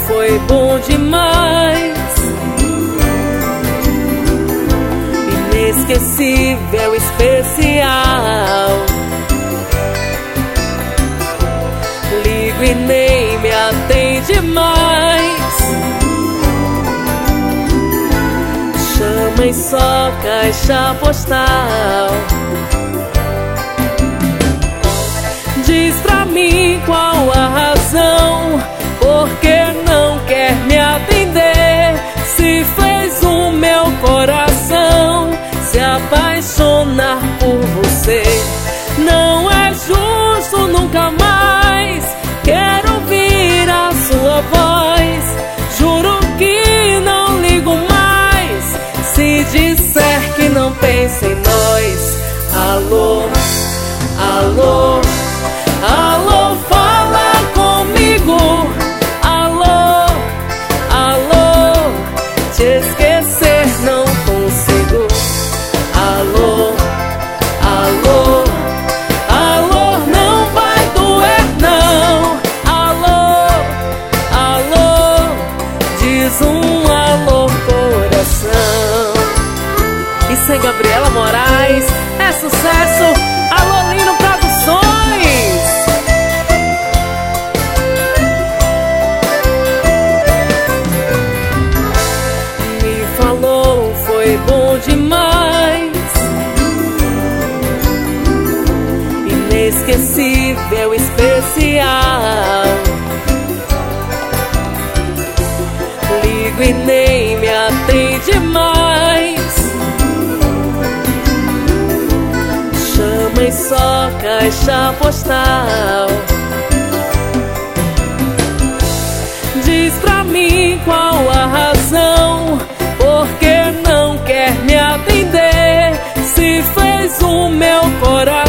foi bom demais. Inesquecível, especial. Ligo e nem me atende mais. Chama em só caixa postal. Diz pra mim qual a razão, por que não quer me atender? Se fez o meu coração se apaixonar por você. Não é justo, nunca mais quero ouvir a sua voz. Juro que não ligo mais se disser que não pensa em nós. Alô, alô, alô, fala comigo. Alô, alô, te esquecer não consigo. Alô, alô, alô, não vai doer não. Alô, alô, diz um alô coração. Isso é Gabriela Moraes, é sucesso. Alô Lino Produções. Me falou, foi bom demais. Inesquecível, especial. Ligo e nem me atende mais. Chama em só caixa postal. Diz pra mim qual a razão, por que não quer me atender? Se fez o meu coração